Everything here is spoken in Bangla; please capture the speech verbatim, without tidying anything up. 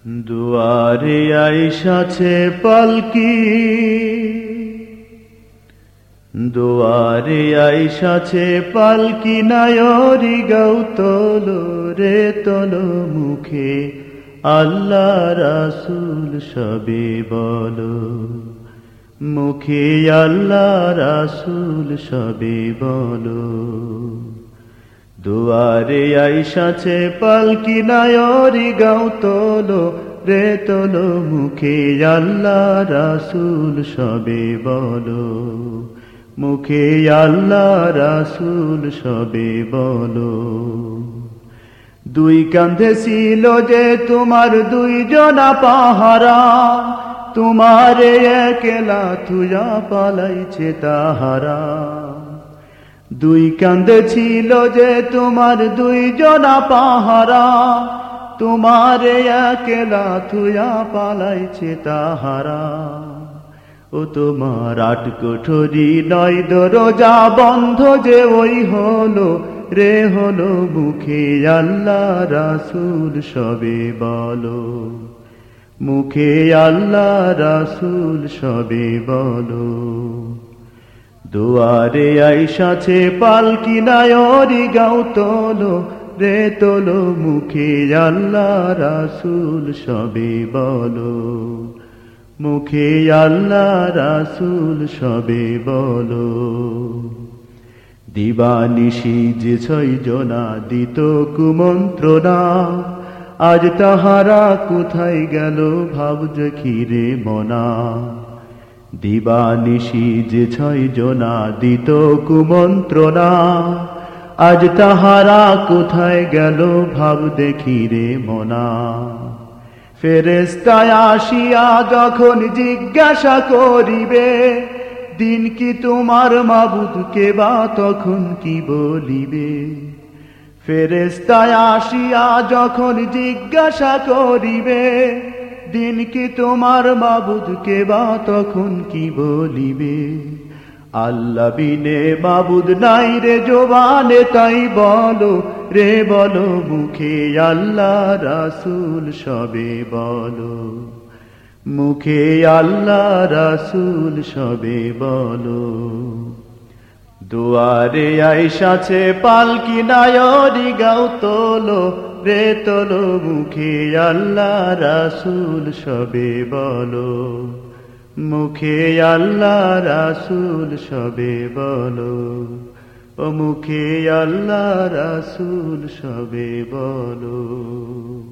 দুয়ারে আইসাছে পালকি, দুয়ারে আইসাছে পালকি, নায়রি গাও তোলো রে তোলো, মুখে আল্লাহ রাসূল সবে বলো, মুখে আল্লাহ রাসূল সবে বলো। দুয়ারে আইসাছে পালকি, নায়রি গাও তোলো রে তোলো, মুখে আল্লাহ রাসূল সবে বলো, মুখে আল্লাহ রাসূল সবে বলো। দুই কাঁধে ছিল যে তোমার দুই জনা পাহারা, তোমারে একলা থুয়া পালাইছে তাহারা। দুই কাঁধে ছিল যে তোমার দুই জনা পাহারা, তোমারে একলা থুয়া পালাইছে তাহারা। ও তোমার আট কোঠরি নয় দরজা বন্ধ যে ওই হলো রে হলো, মুখে আল্লাহ রাসূল সবে বলো, মুখে আল্লাহ রাসূল সবে বলো। দুয়ারে আইসাছে পালকি, নায়রি গাও তোলো রে তোলো, মুখে আল্লাহ রাসূল সবে বলো, মুখে আল্লাহ রাসূল সবে বলো। দিবানিশি যে ছয় জনা দিত কুমন্ত্রণা, আজ তাহারা কোথায় গেল ভাবছে খিরে মনা। দিবানিশি যে ছয় জনা দিত কুমন্ত্রণা, আজ তাহারা কোথায় গেল ভাব দেখি রে মনা। ফেরেশতা আসিয়া যখন জিজ্ঞাসা করিবে, দিন কি তোমার মাবুদ কে বা তখন কি বলিবে। ফেরেশতা আসিয়া যখন জিজ্ঞাসা করিবে, দিন কি তোমার মাবুদ কে বা তখন কি বলিবে। আল্লাহ বিনে মাবুদ নাই রে জবানে, তাই বলো রে বলো, মুখে আল্লাহ রাসূল সবে বলো, মুখে আল্লাহ রাসূল সবে বলো। দুয়ারে আইসাছে পালকি, নায়রি গাও তোলো রে তোলো, মুখে আল্লাহ রাসূল সবে বলো, মুখে আল্লাহ রাসূল সবে বলো, ও মুখে আল্লাহ রাসূল সবে বলো।